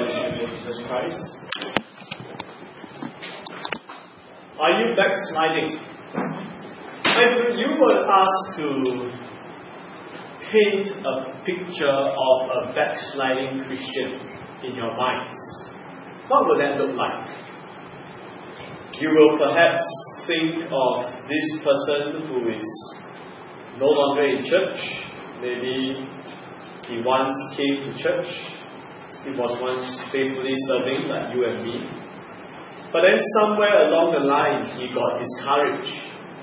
Lord Jesus Christ. Are you backsliding? And you were asked to paint a picture of a backsliding Christian in your minds. What would that look like? You will perhaps think of this person who is no longer in church. Maybe he once came to church. He was once faithfully serving like you and me. But then somewhere along the line, he got discouraged.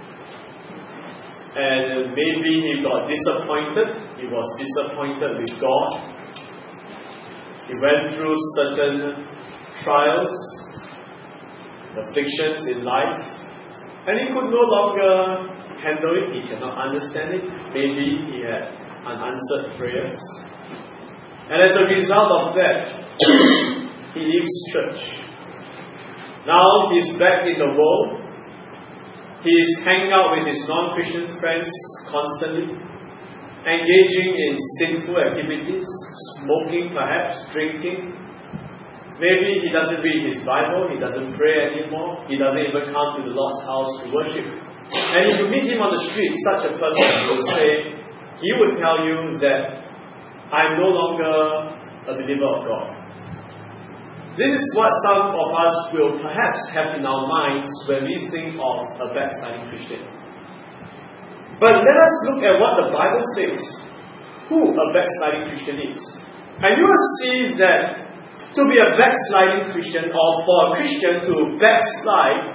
And maybe he got disappointed. He was disappointed with God. He went through certain trials, afflictions in life. And he could no longer handle it. He cannot understand it. Maybe he had unanswered prayers. And as a result of that, he leaves church. Now he's back in the world. He is hanging out with his non-Christian friends constantly, engaging in sinful activities, smoking perhaps, drinking. Maybe he doesn't read his Bible, he doesn't pray anymore, he doesn't even come to the Lord's house to worship. And if you meet him on the street, such a person he would tell you that I'm no longer a believer of God. This is what some of us will perhaps have in our minds when we think of a backsliding Christian. But let us look at what the Bible says, who a backsliding Christian is. And you will see that to be a backsliding Christian, or for a Christian to backslide,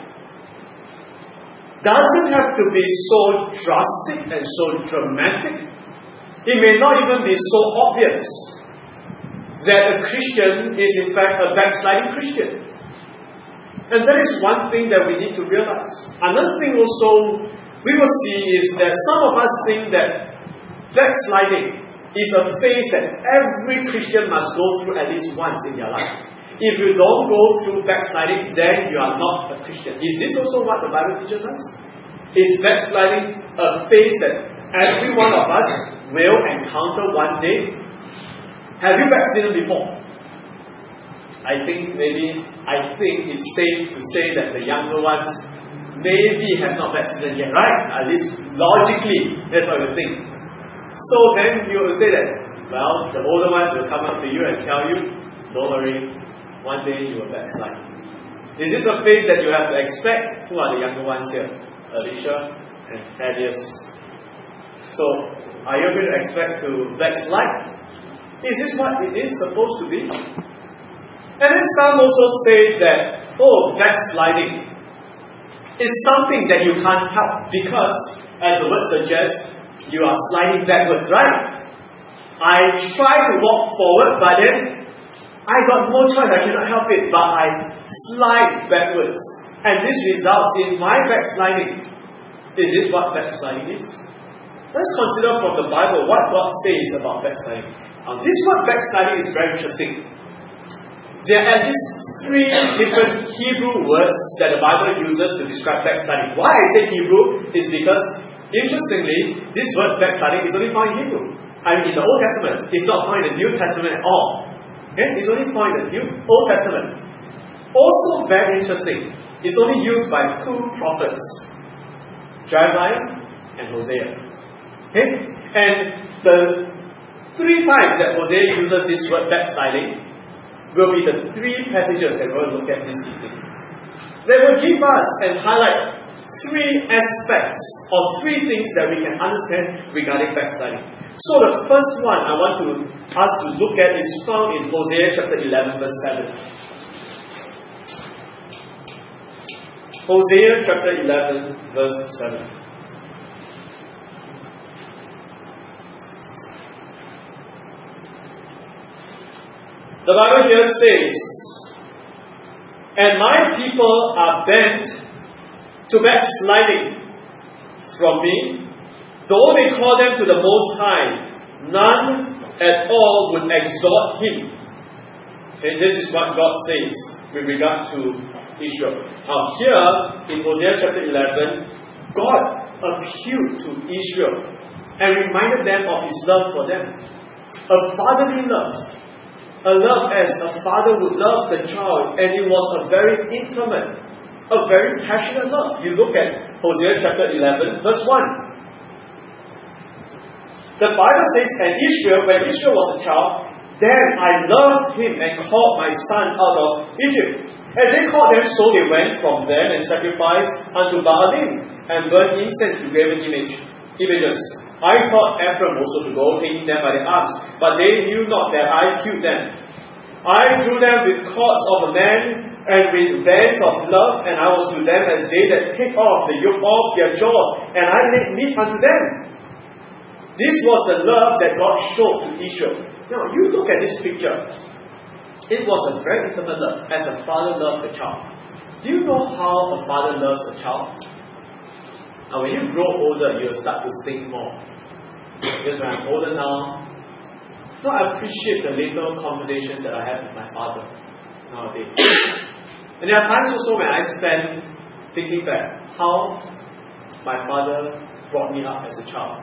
doesn't have to be so drastic and so dramatic. It may not even be so obvious that a Christian is in fact a backsliding Christian. And that is one thing that we need to realize. Another thing also we will see is that some of us think that backsliding is a phase that every Christian must go through at least once in their life. If you don't go through backsliding, then you are not a Christian. Is this also what the Bible teaches us? Is backsliding a phase that every one of us will encounter one day? Have you backslidden before? I think it's safe to say that the younger ones maybe have not backslidden yet, right? At least logically, that's what we think. So then you will say that, well, the older ones will come up to you and tell you, don't worry, one day you will backslide. Is this a phase that you have to expect? Who are the younger ones here? Alicia and Thaddeus. So, are you going to expect to backslide? Is this what it is supposed to be? And then some also say that, backsliding is something that you can't help because, as the word suggests, you are sliding backwards, right? I try to walk forward, but then I got no choice, I cannot help it, but I slide backwards. And this results in my backsliding. Is this what backsliding is? Let's consider from the Bible what God says about backsliding. This word backsliding is very interesting. There are at least 3 different Hebrew words that the Bible uses to describe backsliding. Why I say Hebrew is because, interestingly, this word backsliding is only found in Hebrew. I mean, in the Old Testament. It's not found in the New Testament at all. Okay? It's only found in the Old Testament. Also very interesting, it's only used by 2 prophets, Jeremiah and Hosea. Okay? And the 3 times that Hosea uses this word backsliding will be the 3 passages that we're going to look at this evening. They will give us and highlight 3 aspects or 3 things that we can understand regarding backsliding. So the first one I want us to look at is found in Hosea chapter 11 verse 7. Hosea chapter 11 verse 7. The Bible here says, and my people are bent to backsliding from me, though they call them to the Most High, none at all would exhort him. Okay, this is what God says with regard to Israel. Now here, in Hosea chapter 11, God appealed to Israel and reminded them of His love for them. A fatherly love. A love as a father would love the child, and it was a very intimate, a very passionate love. You look at Hosea chapter 11, verse 1. The Bible says, and Israel, when Israel was a child, then I loved him and called my son out of Egypt. And they called them, so they went from them and sacrificed unto Baalim and burned incense to graven images. I thought Ephraim also to go, taking them by the arms, but they knew not that I healed them. I drew them with cords of a man and with bands of love, and I was to them as they that take off the yoke off their jaws, and I laid meat unto them. This was the love that God showed to Israel. Now, you look at this picture. It was a very intimate love, as a father loved a child. Do you know how a father loves a child? Now, when you grow older, you'll start to think more. Because when I'm older now, so I appreciate the little conversations that I have with my father nowadays. And there are times also when I spend thinking back how my father brought me up as a child.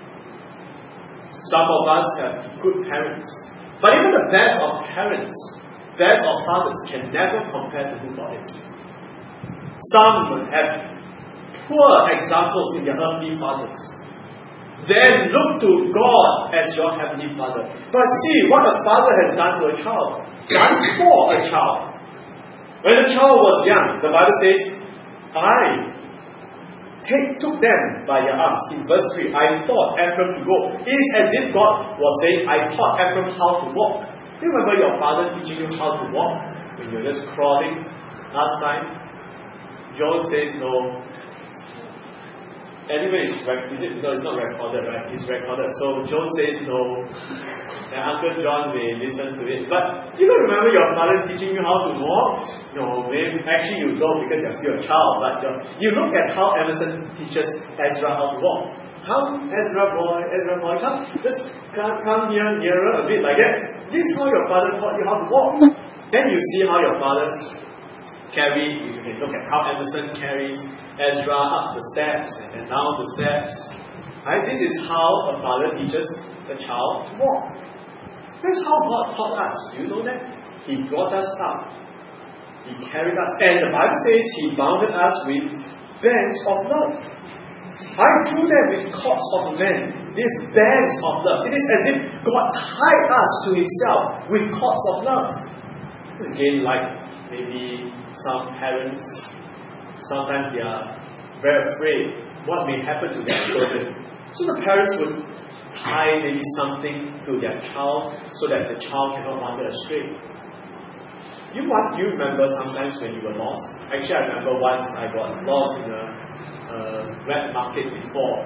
Some of us have good parents. But even the best of parents, best of fathers can never compare to who God is. Some will have poor examples in their earthly fathers. Then look to God as your heavenly Father. But see what a father has done to a child. Done for a child. When the child was young, the Bible says, I took them by their arms. In verse 3, I taught Ephraim to go. It is as if God was saying, I taught Ephraim how to walk. Do you remember your father teaching you how to walk? When you were just crawling last time? John says no. Anyway, no, it's not recorded, right? It's recorded. So John says no. And Uncle John may listen to it. But you don't remember your father teaching you how to walk? No, maybe actually you don't because you're still a child. But you look at how Emerson teaches Ezra how to walk. Come, Ezra boy, come. Just come here, nearer a bit like that. This is how your father taught you how to walk. Then you see how your father you can look at how Emerson carries Ezra up the steps and down the steps. Right? This is how a father teaches the child to walk. That's how God taught us. Do you know that? He brought us up. He carried us. And the Bible says He bounded us with bands of love. I drew them with cords of men. These bands of love. It is as if God tied us to Himself with cords of love. Again, like maybe some parents, sometimes they are very afraid what may happen to their children. So the parents would tie maybe something to their child so that the child cannot wander astray. Do you remember sometimes when you were lost? Actually, I remember once I got lost in a wet market before.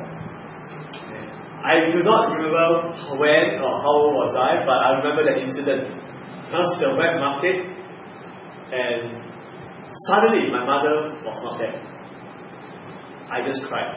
I do not remember when or how was I, but I remember that incident. I was in the wet market, and suddenly my mother was not there. I just cried.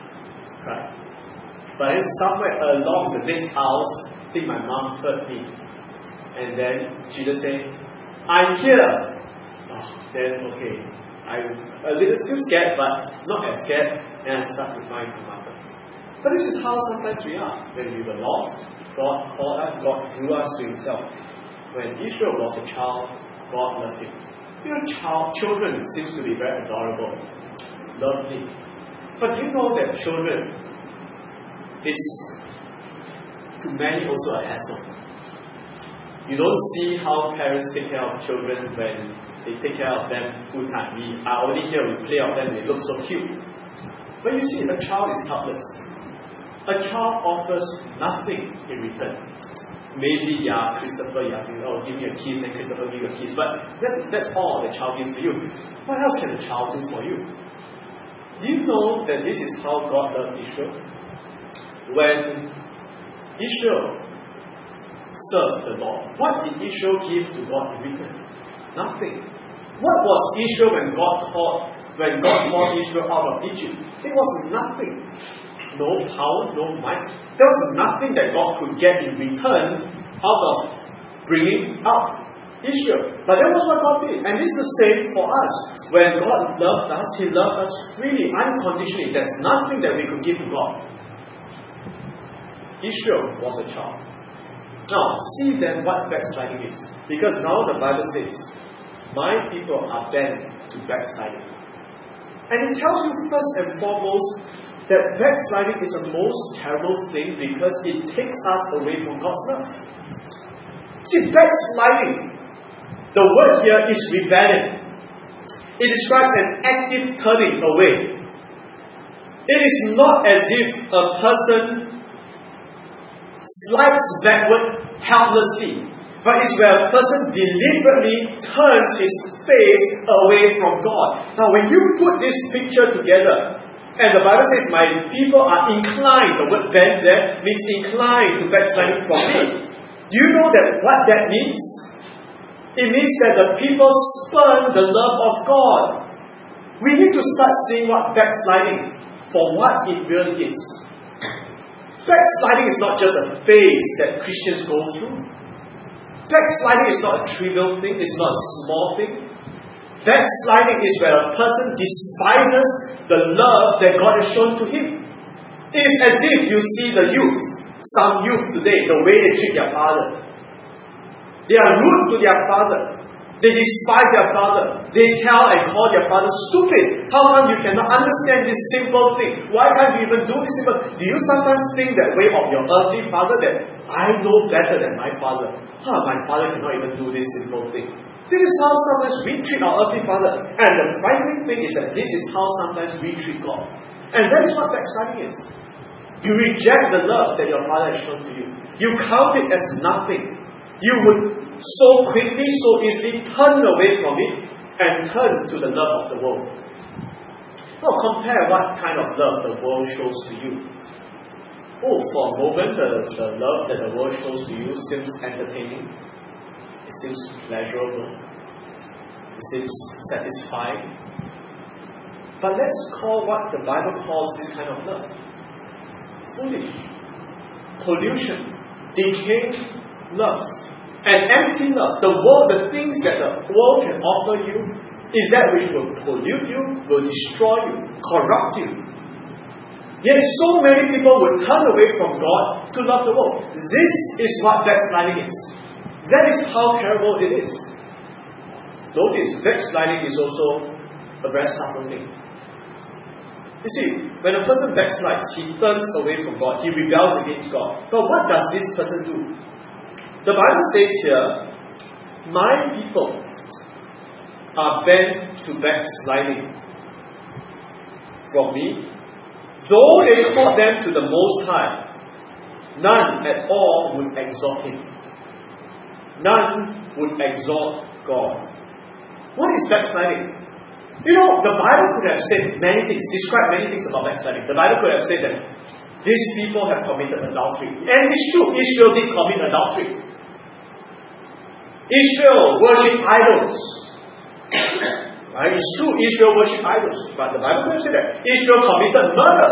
But then somewhere along the next house, I think my mom heard me. And then she just said, I'm here. Then okay. I'm a little still scared, but not as scared. And I start to find my mother. But this is how sometimes we are. When we were lost, God called us, God drew us to Himself. When Israel was a child, God loved him. You know, children seems to be very adorable, lovely. But you know that children is to many also a hassle. You don't see how parents take care of children when they take care of them full time. We are only here, we play of them, they look so cute. But you see, a child is helpless. A child offers nothing in return. Maybe, Christopher, saying, oh, give me a kiss, and Christopher give you a kiss. But that's all the child gives to you. What else can a child do for you? Do you know that this is how God loved Israel? When Israel served the Lord, what did Israel give to God in return? Nothing. What was Israel when God called Israel out of Egypt? It was nothing. No power, no might. There was nothing that God could get in return out of bringing up Israel. But that was what God did. And this is the same for us. When God loved us, He loved us freely, unconditionally. There's nothing that we could give to God. Israel was a child. Now, see then what backsliding is. Because now the Bible says, my people are bent to backsliding. And it tells you first and foremost that backsliding is the most terrible thing because it takes us away from God's love. See, backsliding, the word here is rebellion. It describes an active turning away. It is not as if a person slides backward helplessly, but it's where a person deliberately turns his face away from God. Now, when you put this picture together, and the Bible says, my people are inclined, the word bent there means inclined to backsliding from me. Do you know that what that means? It means that the people spurn the love of God. We need to start seeing what backsliding for what it really is. Backsliding is not just a phase that Christians go through. Backsliding is not a trivial thing, it's not a small thing. Backsliding is where a person despises the love that God has shown to him. It is as if you see the youth, some youth today, the way they treat their father. They are rude to their father. They despise their father. They tell and call their father stupid. How come you cannot understand this simple thing? Why can't you even do this simple? Do you sometimes think that way of your earthly father, that I know better than my father? My father cannot even do this simple thing. This is how sometimes we treat our earthly father. And the frightening thing is that this is how sometimes we treat God. And that is what backsliding is. You reject the love that your father has shown to you. You count it as nothing. You would so quickly, so easily turn away from it and turn to the love of the world. Now compare what kind of love the world shows to you. For a moment, the love that the world shows to you seems entertaining. It seems pleasurable. It seems satisfying. But let's call what the Bible calls this kind of love foolish, pollution, decaying love, and empty love. The world, the things that the world can offer you, is that which will pollute you, will destroy you, corrupt you. Yet so many people will turn away from God to love the world. This is what backsliding is. That is how terrible it is. Notice, backsliding is also a very subtle thing. You see, when a person backslides, he turns away from God, he rebels against God. But what does this person do? The Bible says here, my people are bent to backsliding from me. Though they call them to the Most High, none at all would exalt Him. None would exalt God. What is backsliding? You know, the Bible could have said many things, described many things about backsliding. The Bible could have said that these people have committed adultery. And it's true, Israel did commit adultery. Israel worshipped idols. Right? It's true, Israel worshipped idols. But the Bible could have said that Israel committed murder.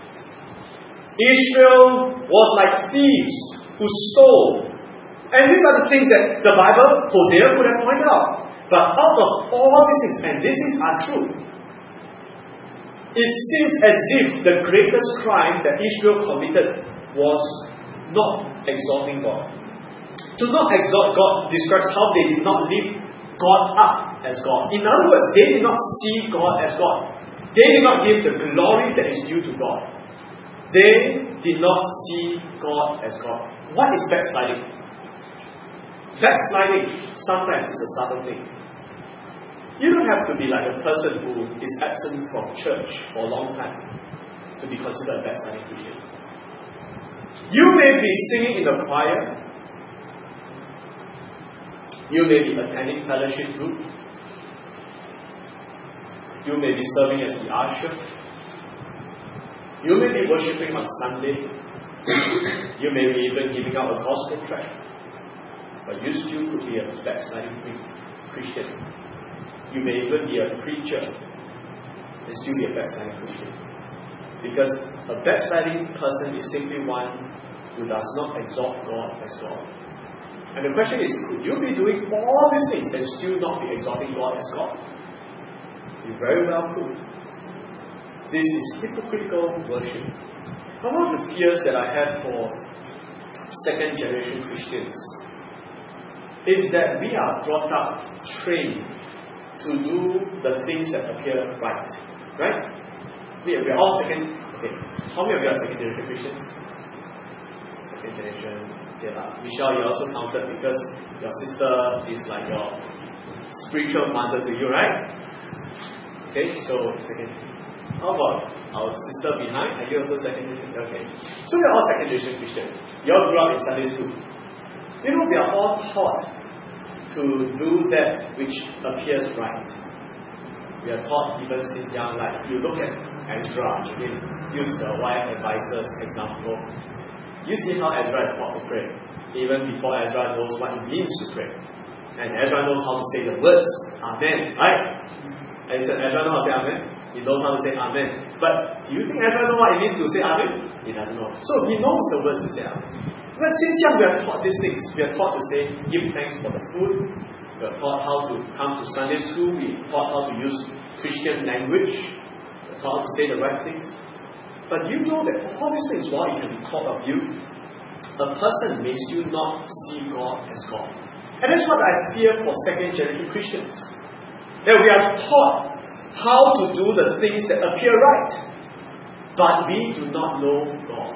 Israel was like thieves who stole. And these are the things that the Bible, Hosea could have pointed out. But out of all these things, and these things are true, it seems as if the greatest crime that Israel committed was not exalting God. To not exalt God describes how they did not lift God up as God. In other words, they did not see God as God. They did not give the glory that is due to God. They did not see God as God. What is backsliding? Backsliding sometimes is a subtle thing. You don't have to be like a person who is absent from church for a long time to be considered a backsliding Christian. You may be singing in the choir. You may be attending fellowship group. You may be serving as the usher. You may be worshipping on Sunday. You may be even giving out a gospel tract. But you still could be a backsliding Christian. You may even be a preacher and still be a backsliding Christian. Because a backsliding person is simply one who does not exalt God as God. And the question is, could you be doing all these things and still not be exalting God as God? You very well could. This is hypocritical worship. One of the fears that I have for second generation Christians is that we are brought up, trained to do the things that appear right. Right? We are all second. Okay. How many of you are second generation Christians? Second generation. Okay, Michelle, you also counted because your sister is like your spiritual mother to you, right? Okay, so second. How about our sister behind? Are you also second generation? Okay. So we are all second generation Christians. You all grew up in Sunday school. We are all taught to do that which appears right. We are taught even since young, like you look at Ezra, again, use the wife advisors example. You see how Ezra is taught to pray. Even before Ezra knows what it means to pray. And Ezra knows how to say the words, Amen, right? And so Ezra knows how to say Amen. He knows how to say Amen. But do you think Ezra knows what it means to say Amen? He doesn't know. So he knows the words to say Amen. But since young, we are taught these things. We are taught to say, give thanks for the food. We are taught how to come to Sunday school. We are taught how to use Christian language. We are taught how to say the right things. But do you know that all these things, while it can be taught of you, a person may still not see God as God. And that's what I fear for second generation Christians. That we are taught how to do the things that appear right. But we do not know God.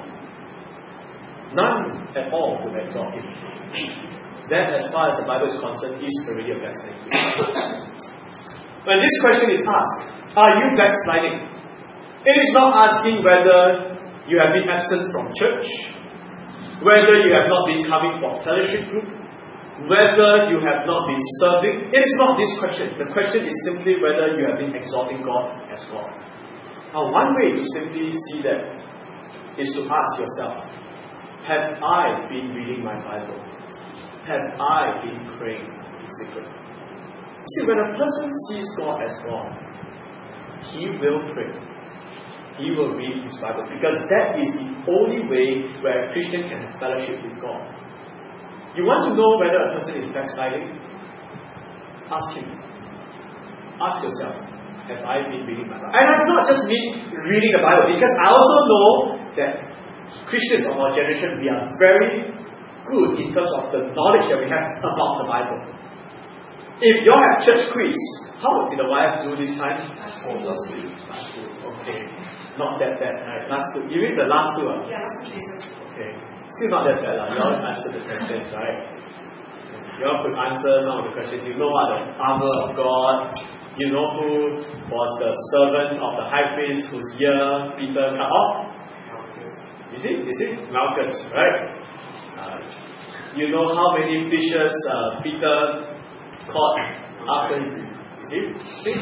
None at all would exalt Him. That, as far as the Bible is concerned, is already a backsliding. When this question is asked, are you backsliding? It is not asking whether you have been absent from church, whether you have not been coming for fellowship group, whether you have not been serving. It is not this question. The question is simply whether you have been exalting God as God. Now, one way to simply see that is to ask yourself, have I been reading my Bible? Have I been praying in secret? You see, when a person sees God as God, he will pray. He will read his Bible, because that is the only way where a Christian can have fellowship with God. You want to know whether a person is backsliding? Ask him. Ask yourself, have I been reading my Bible? And I do not just mean reading the Bible, because I also know that Christians of our generation, we are very good in terms of the knowledge that we have about the Bible. If you all have church quiz, how did the wife do this time? Last two. Okay. Not that bad, right? Last two. You read the last two? Yeah, last two. Okay. Still not that bad. You all answer the questions, right? You all could answer some of the questions. You know what the armor of God. You know who was the servant of the high priest whose ear Peter cut off? You see? Malchus, right? You know how many fishes Peter caught after his... You see?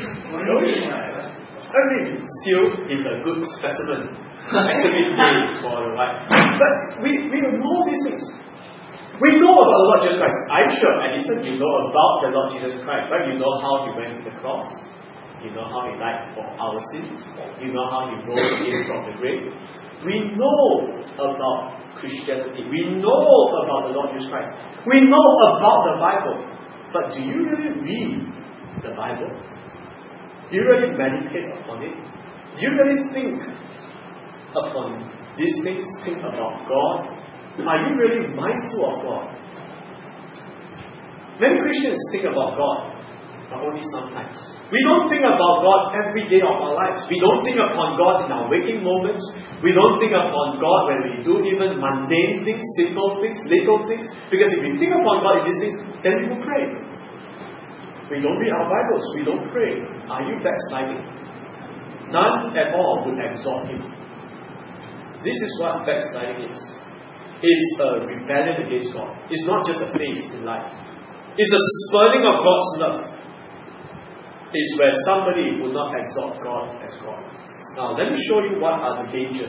Still is a good specimen. Exhibit A for the wife. But we know these things. We know about the Lord Jesus Christ. I'm sure, Edison, you know about the Lord Jesus Christ, right? You know how He went to the cross. You know how He died for our sins. You know how He rose again from the grave. We know about Christianity. We know about the Lord Jesus Christ. We know about the Bible. But do you really read the Bible? Do you really meditate upon it? Do you really think upon these things? Think about God? Are you really mindful of God? Many Christians think about God, but only sometimes. We don't think about God every day of our lives. We don't think upon God in our waking moments. We don't think upon God when we do even mundane things, simple things, little things. Because if we think upon God in these things, then we will pray. We don't read our Bibles. We don't pray. Are you backsliding? None at all would exhort Him. This is what backsliding is. It's a rebellion against God. It's not just a phase in life. It's a spurning of God's love. It's where somebody will not exalt God as God. Now, let me show you what are the dangers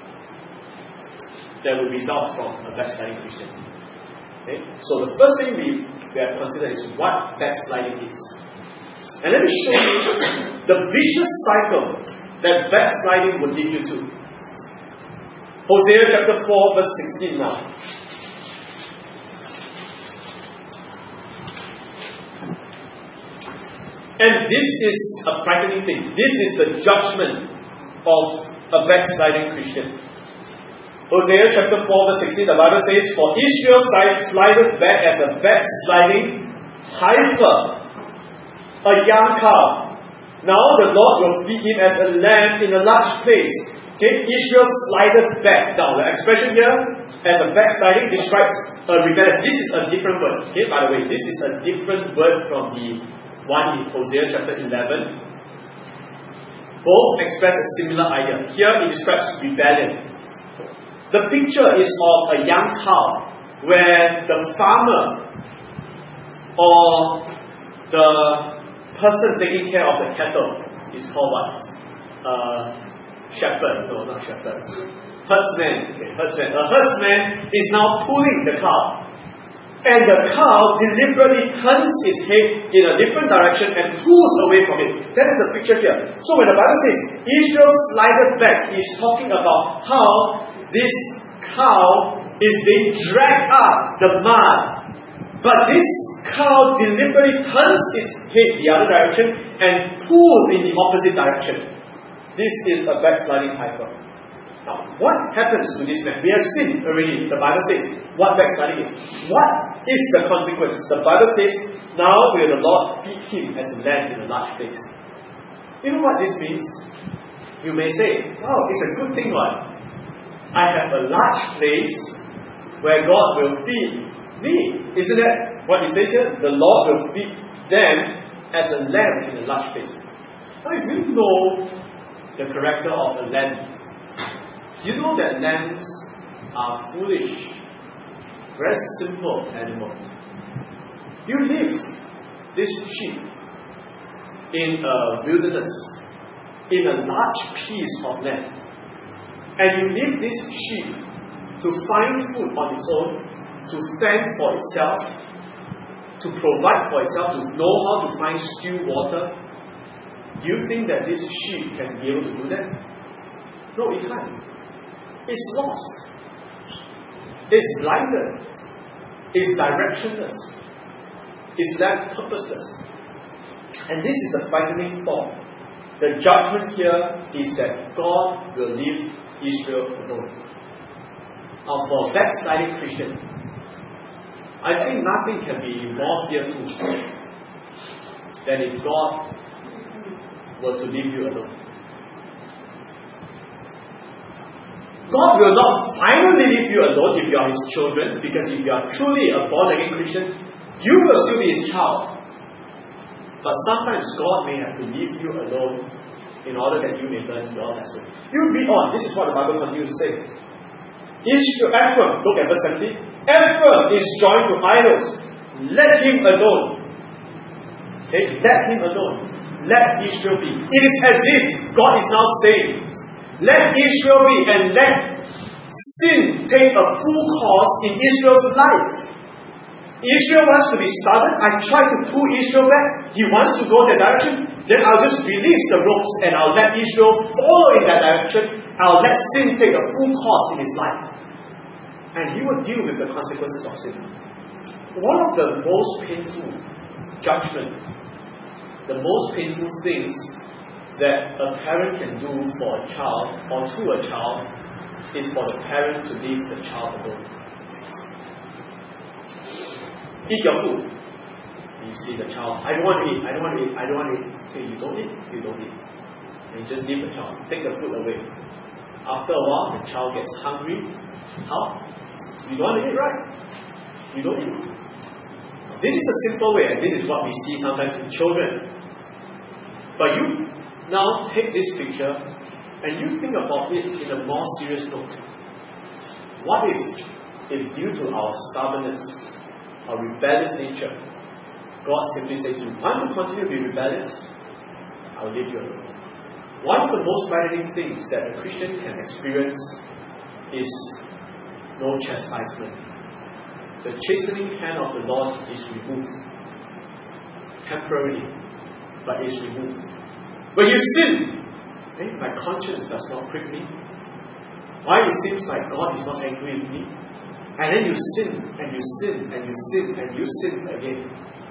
that will result from a backsliding Christian. Okay? So the first thing we have considered is what backsliding is. And let me show you the vicious cycle that backsliding will lead you to. Hosea chapter 4 verse 16 now. And this is a frightening thing. This is the judgment of a backsliding Christian. Hosea chapter 4 verse 16, the Bible says, "For Israel slideth back as a backsliding heifer, a young cow. Now the Lord will feed him as a lamb in a large place." Okay, Israel slideth back. Now the expression here, as a backsliding, describes a rebellion. This is a different word. Okay, by the way, this is a different word from the one in Hosea chapter 11. Both express a similar idea. Here it describes rebellion. The picture is of a young cow where the farmer or the person taking care of the cattle is called what? Shepherd. No, not shepherd. Herdsman. Okay, herdsman. A herdsman is now pulling the cow. And the cow deliberately turns its head in a different direction and pulls away from it. That is the picture here. So when the Bible says Israel slided back, it's talking about how this cow is being dragged up the mud. But this cow deliberately turns its head the other direction and pulls in the opposite direction. This is a backsliding heifer. Now, what happens to this man? We have seen already, the Bible says, what backsliding is. What is the consequence? The Bible says, "Now will the Lord feed him as a lamb in a large place." You know what this means? You may say, "Wow, it's a good thing, what? I have a large place where God will feed me." Isn't that what it says here? The Lord will feed them as a lamb in a large place. Now, if you know the character of a lamb, you know that lambs are foolish, very simple animals. You leave this sheep in a wilderness, in a large piece of land, and you leave this sheep to find food on its own, to fend for itself, to provide for itself, to know how to find still water. Do you think that this sheep can be able to do that? No, it can't. It's lost. It's blinded. It's directionless. It's left purposeless. And this is a frightening thought. The judgment here is that God will leave Israel alone. Now, for backsliding Christian, I think nothing can be more fearful than if God were to leave you alone. God will not finally leave you alone if you are His children, because if you are truly a born-again Christian, you will still be His child. But sometimes God may have to leave you alone in order that you may learn your lesson. You read on. This is what the Bible continues to say. Ephraim, look at verse 17. Ephraim is joined to idols. Let him alone. Okay, let him alone. Let Israel be. It is as if God is now saying, let Israel be, and let sin take a full course in Israel's life. Israel wants to be stubborn. I try to pull Israel back. He wants to go that direction. Then I'll just release the ropes and I'll let Israel follow in that direction. I'll let sin take a full course in his life. And he will deal with the consequences of sin. One of the most painful judgment, the most painful things that a parent can do for a child or to a child is for the parent to leave the child alone. Eat your food. You see the child, I don't want to eat, I don't want to eat, I don't want to eat. Okay, you don't eat, you don't eat. And you just leave the child. Take the food away. After a while, the child gets hungry. How? You don't want to eat, right? You don't eat. This is a simple way, and this is what we see sometimes in children. But you now take this picture and you think about it in a more serious note. What if due to our stubbornness, our rebellious nature, God simply says, you want to continue to be rebellious? I'll leave you alone. One of the most frightening things that a Christian can experience is no chastisement. The chastening hand of the Lord is removed. Temporarily, but is removed. When you sin, my conscience does not prick me. Why it seems like God is not angry with me? And then you sin, and you sin, and you sin, and you sin again.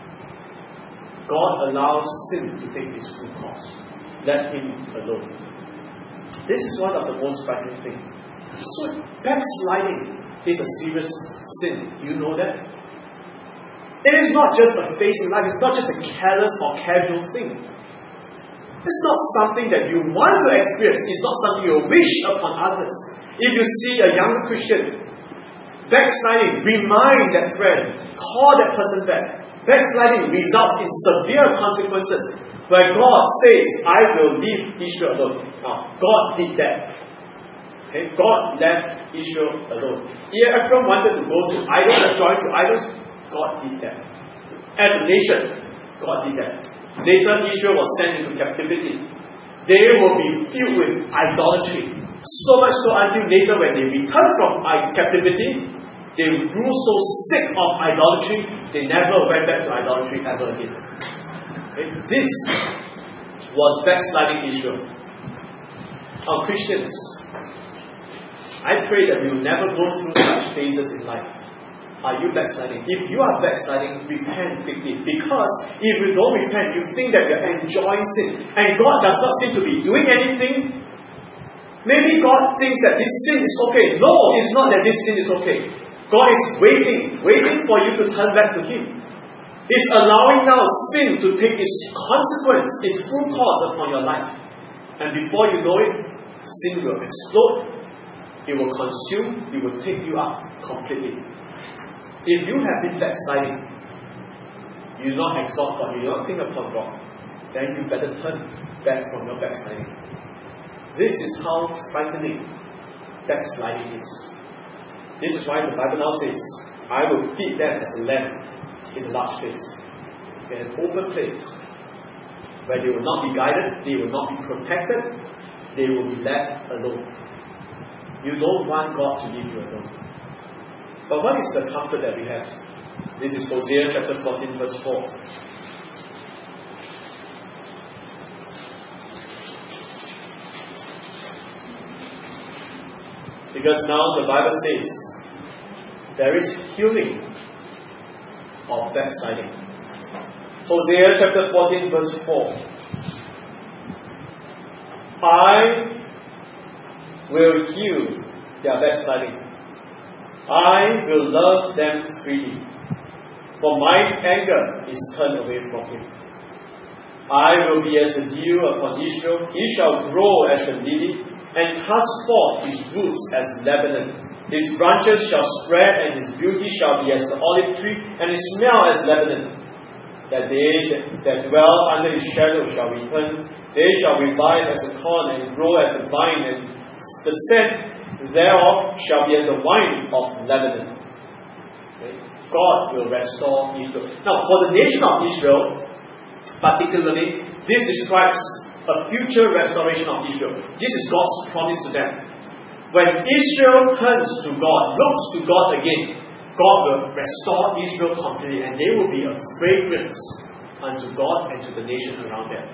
God allows sin to take its full course. Let Him alone. This is one of the most frightening things. So backsliding is a serious sin. Do you know that? It is not just a phase in life. It's not just a careless or casual thing. It's not something that you want to experience. It's not something you wish upon others. If you see a younger Christian backsliding, remind that friend. Call that person back. Backsliding results in severe consequences. Where God says, I will leave Israel alone. Now, God did that. Okay? God left Israel alone. Ephraim wanted to go to idols, join to idols. God did that. As a nation, God did that. Later, Israel was sent into captivity. They will be filled with idolatry. So much so until later when they returned from captivity, they grew so sick of idolatry, they never went back to idolatry ever again. Okay? This was backsliding Israel. Our Christians, I pray that we will never go through such phases in life. Are you backsliding? If you are backsliding, repent quickly. Because if you don't repent, you think that you're enjoying sin. And God does not seem to be doing anything. Maybe God thinks that this sin is okay. No, it's not that this sin is okay. God is waiting for you to turn back to Him. He's allowing now sin to take its consequence, its full course upon your life. And before you know it, sin will explode. It will consume. It will take you up completely. If you have been backsliding, you do not exalt God, you do not think upon God, then you better turn back from your backsliding. This is how frightening backsliding is. This is why the Bible now says, I will feed them as a lamb in a large place, in an open place, where they will not be guided, they will not be protected, they will be left alone. You don't want God to leave you alone. But what is the comfort that we have? This is Hosea chapter 14 verse 4. Because now the Bible says there is healing of backsliding. Hosea chapter 14 verse 4. I will heal their backsliding. I will love them freely, for my anger is turned away from him. I will be as a dew upon Israel. He shall grow as a lily, and cast forth his roots as Lebanon. His branches shall spread, and his beauty shall be as the olive tree, and his smell as Lebanon. That they that dwell under his shadow shall return. They shall revive as a corn, and grow as a vine, and the scent thereof shall be as the wine of Lebanon. Okay? God will restore Israel. Now, for the nation of Israel, particularly, this describes a future restoration of Israel. This is God's promise to them. When Israel turns to God, looks to God again, God will restore Israel completely, and they will be a fragrance unto God and to the nation around them.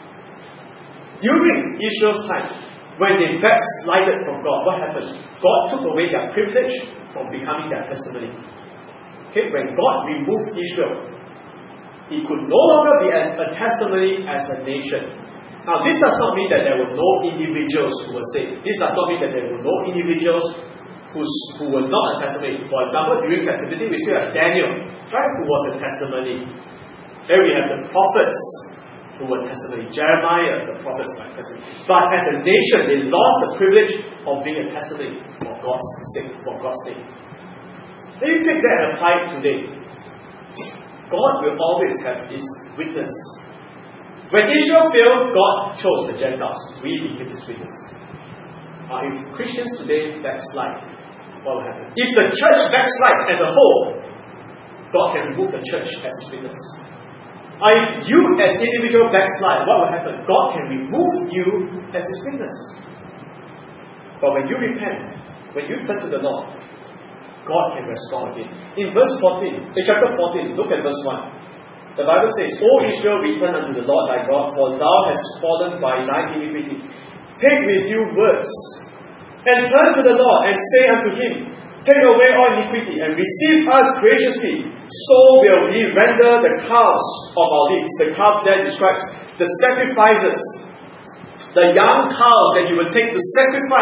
During Israel's time, when they backslided from God, what happened? God took away their privilege from becoming their testimony. Okay, when God removed Israel, He could no longer be a testimony as a nation. Now, this does not mean that there were no individuals who were saved. This does not mean that there were no individuals who were not a testimony. For example, during captivity, we still have Daniel, right, who was a testimony. Then we have the prophets who were testimony. Jeremiah, the prophets were testimony. But as a nation, they lost the privilege of being a testimony for God's sake. Then you take that and apply it today. God will always have His witness. When Israel failed, God chose the Gentiles. We became His witness. If Christians today backslide, what will happen? If the church backslides as a whole, God can remove the church as His witness. If you as individual backslide, what will happen? God can remove you as His witness. But when you repent, when you turn to the Lord, God can restore again. In verse 14, in chapter 14, look at verse 1. The Bible says, O Israel, return unto the Lord thy God, for thou hast fallen by thy iniquity. Take with you words, and turn to the Lord, and say unto Him, take away all iniquity, and receive us graciously. So will we render the calves of our lips. The calves there describes the sacrifices. The young cows that you would take to sacrifice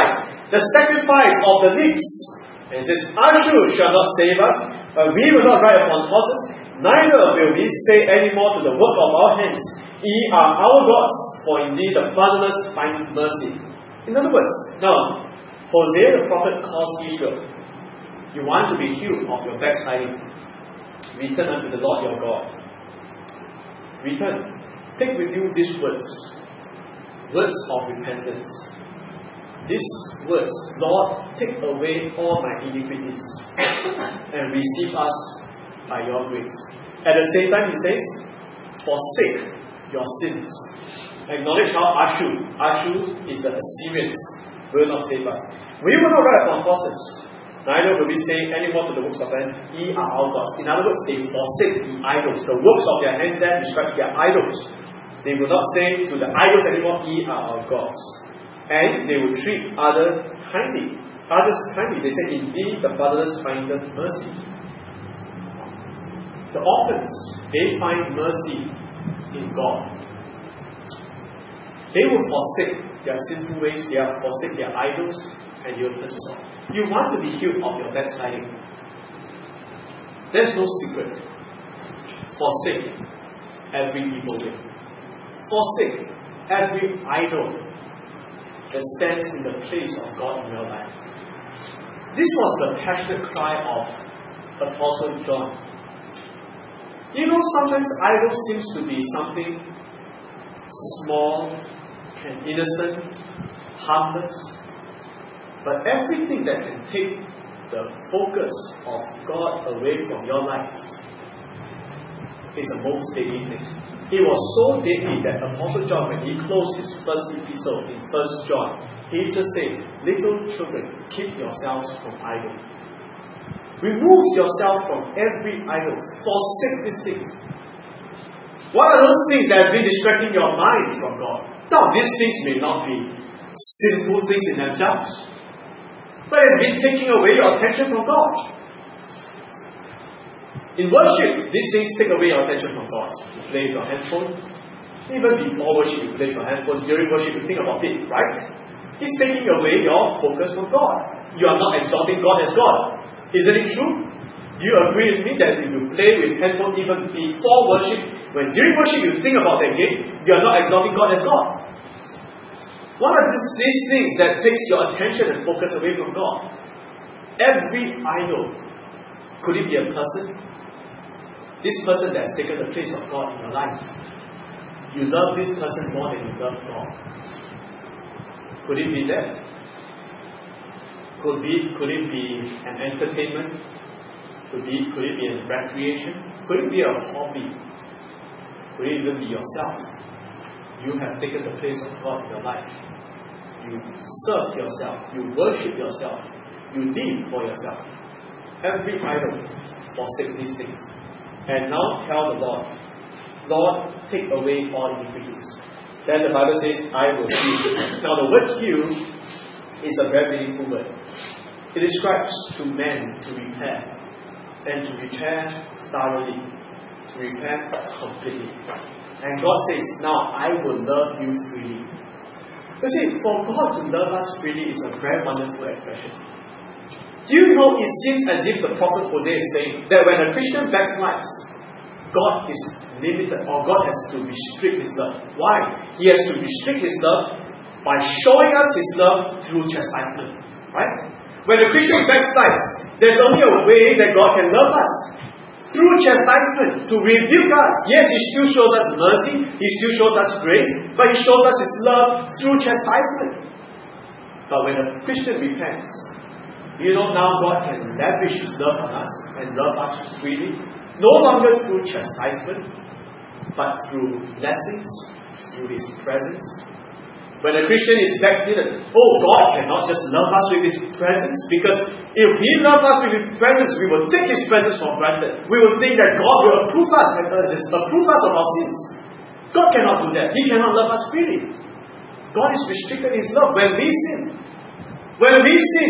the sacrifice of the lips. And it says, Ashur shall not save us, but we will not ride upon horses, neither will we say any more to the work of our hands, Ye are our gods, for indeed the fatherless find mercy. In other words, now, Hosea the prophet calls Israel, you want to be healed of your backsliding, return unto the Lord your God. Return. Take with you these words of repentance. These words, Lord, take away all my iniquities and receive us by your grace. At the same time, he says, forsake your sins. Acknowledge how Ashur is the Assyrians, will not save us. We will not ride upon horses, neither will we say any more to the works of men, Ye are our gods. In other words, they forsake the idols. The works of their hands there describe their idols. They will not say to the idols anymore, Ye are our gods. And they will treat others kindly. They say, indeed the fatherless findeth mercy. The orphans, they find mercy in God. They will forsake their sinful ways, they will forsake their idols, and you will turn to God. You want to be healed of your backsliding. There's no secret. Forsake every evil way. Forsake every idol that stands in the place of God in your life. This was the passionate cry of Apostle John. You know, sometimes idol seems to be something small and innocent, harmless, but everything that can take the focus of God away from your life is a most deadly thing. It was so deadly that Apostle John, when he closed his first epistle in 1 John, he just said, little children, keep yourselves from idol. Remove yourself from every idol. Forsake these things. What are those things that have been distracting your mind from God? Now, these things may not be sinful things in themselves, but it's been taking away your attention from God. In worship, these things take away your attention from God. You play with your handphone. Even before worship, you play with your handphone. During worship, you think about it, right? It's taking away your focus from God. You are not exalting God as God. Isn't it true? Do you agree with me that if you play with handphone even before worship, when during worship you think about that game, you are not exalting God as God? What are these things that takes your attention and focus away from God? Every idol. Could it be a person? This person that has taken the place of God in your life. You love this person more than you love God. Could it be that? Could it be an entertainment? Could it be a recreation? Could it be a hobby? Could it even be yourself? You have taken the place of God in your life. You serve yourself. You worship yourself. You live for yourself. Every idol, forsake these things. And now tell the Lord, Lord, take away all iniquities. Then the Bible says, I will heal. Now the word heal is a very meaningful word. It describes to men to repair. And to repair thoroughly. To repair completely. And God says, now I will love you freely. You see, for God to love us freely is a very wonderful expression. Do you know it seems as if the prophet Hosea is saying that when a Christian backslides, God is limited or God has to restrict His love. Why? He has to restrict His love by showing us His love through chastisement. Right? When a Christian backslides, there's only a way that God can love us. Through chastisement, to rebuke us. Yes, He still shows us mercy, He still shows us grace, but He shows us His love through chastisement. But when a Christian repents, you know now God can lavish His love on us and love us freely. No longer through chastisement, but through blessings, through His presence. When a Christian is backslidden, God cannot just love us with His presence, because if He loved us with His presence, we will take His presence for granted. We will think that God will approve us and approve us of our sins. God cannot do that. He cannot love us freely. God is restricted in His love when we sin. When we sin,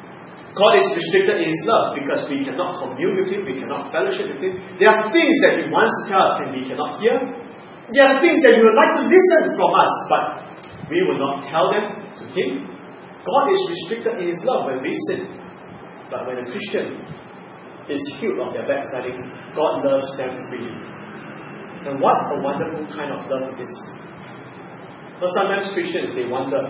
God is restricted in His love because we cannot commune with Him, we cannot fellowship with Him. There are things that He wants to tell us and we cannot hear. There are things that He would like to listen from us, but we will not tell them to Him. God is restricted in His love when we sin. But when a Christian is healed of their backsliding, God loves them freely. And what a wonderful kind of love it is. But sometimes Christians, they wonder,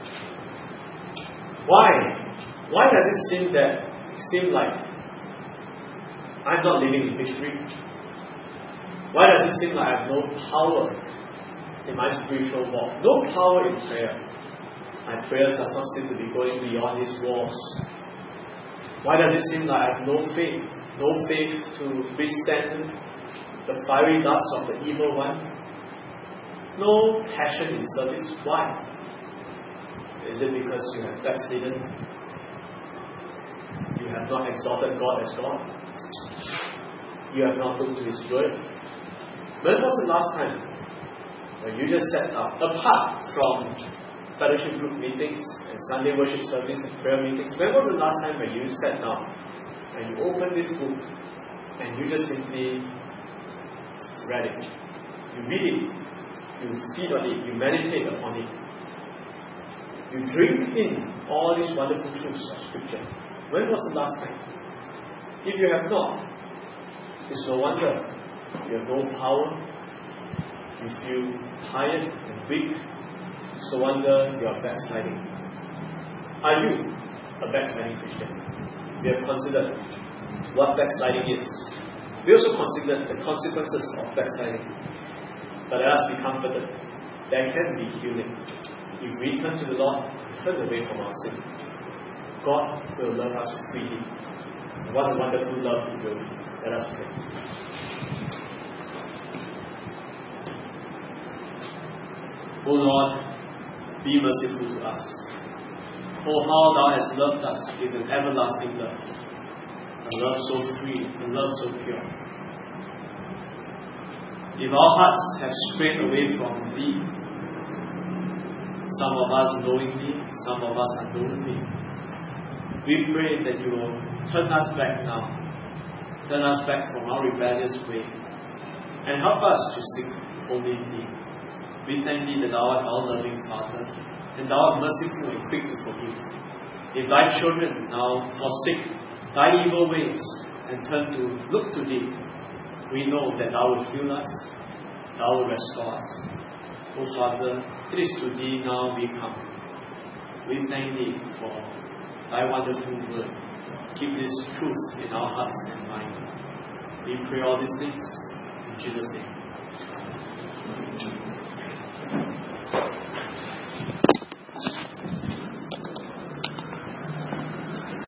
why? Why does it seem like I'm not living in victory? Why does it seem like I have no power in my spiritual walk? No power in prayer. My prayers does not seem to be going beyond these walls. Why does it seem like I have no faith? No faith to withstand the fiery darts of the evil one? No passion in service? Why? Is it because you have backslidden? You have not exalted God as God? You have not looked to His word? When was the last time when you just sat down, apart from fellowship group meetings and Sunday worship service and prayer meetings, when was the last time when you sat down and you opened this book and you just simply read it? You read it, you feed on it, you meditate upon it, you drink in all these wonderful truths of Scripture. When was the last time? If you have not, it's no wonder you have no power, you feel tired and weak. So wonder you are backsliding. Are you a backsliding Christian? We have considered what backsliding is. We also considered the consequences of backsliding. But let us be comforted. There can be healing. If we turn to the Lord, turn away from our sin, God will love us freely. And what a wonderful love He will be. Let us pray. O Lord, be merciful to us. Oh, how Thou hast loved us with an everlasting love. A love so free, a love so pure. If our hearts have strayed away from Thee, some of us knowingly, some of us unknowingly, we pray that You will turn us back now. Turn us back from our rebellious way and help us to seek only Thee. We thank Thee that Thou art our loving Father, and Thou art merciful and quick to forgive. If Thy children now forsake Thy evil ways and turn to look to Thee, we know that Thou will heal us, Thou will restore us. O Father, it is to Thee now we come. We thank Thee for Thy wonderful word. Keep this truth in our hearts and mind. We pray all these things in Jesus' name.